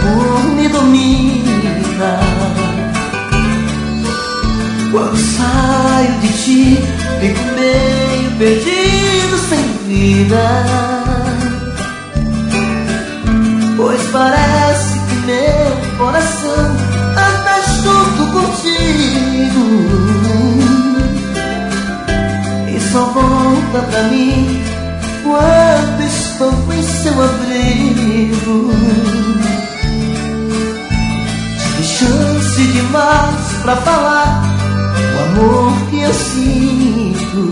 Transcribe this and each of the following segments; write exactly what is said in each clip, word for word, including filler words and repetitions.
amor me domina. Quando saio de ti, fico meio perdido, sem vida, pois parece que meu coração anda junto contigo e só volta pra mim quando estou em seu abrigo. Tive chance demais pra falar o amor que eu sinto,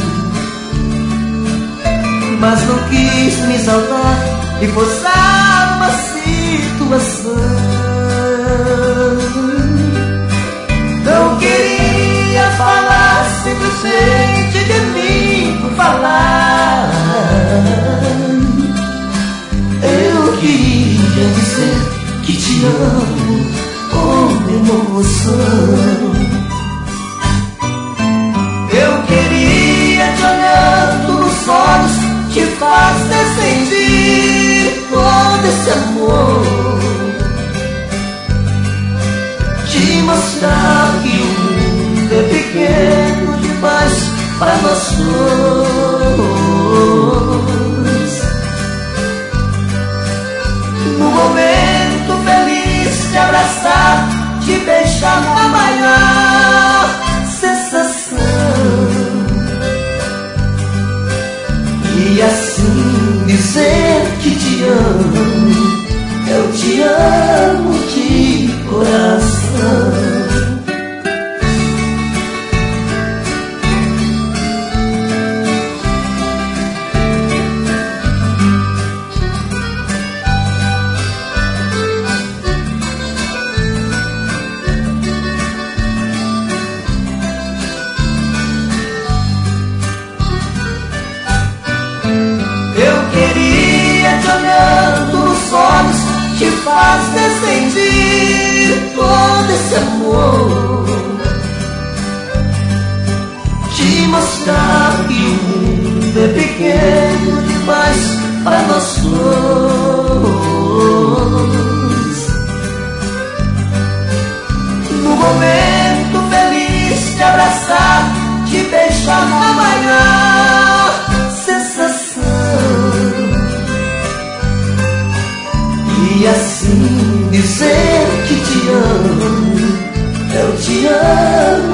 mas não quis me exaltar e forçar uma situação. Não queria falar simplesmente de mim por falar. Eu queria dizer que te amo com emoção. Eu queria te olhando nos olhos, te fazer sentir todo esse amor, te mostrar que o mundo é pequeno demais para nós dois. No momento feliz de abraçar, te beijar na maior sensação, e assim dizer que te amo. Eu te amo de coração. Te fazer sentir todo esse amor, te mostrar que o mundo é pequeno demais para nós dois. No momento feliz de abraçar, te beijar na maior sensação, e assim dizer que te amo. Eu te amo